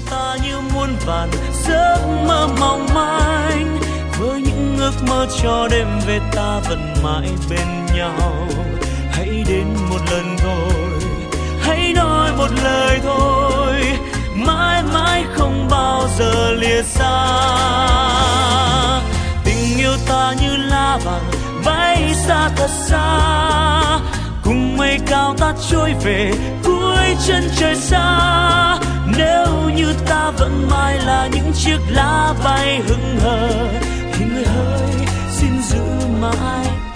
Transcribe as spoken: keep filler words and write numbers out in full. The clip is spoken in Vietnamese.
ta như muôn vàn giấc mơ mong manh, với những ước mơ cho đêm về ta vẫn mãi bên nhau. Hãy đến một lần thôi, hãy nói một lời thôi, mãi mãi không bao giờ lìa xa. Tình yêu ta như lá vàng bay xa thật xa, cùng mây cao ta trôi về cuối chân trời xa. Nếu như ta vẫn mãi là những chiếc lá bay hững hờ, thì người hỡi xin giữ mãi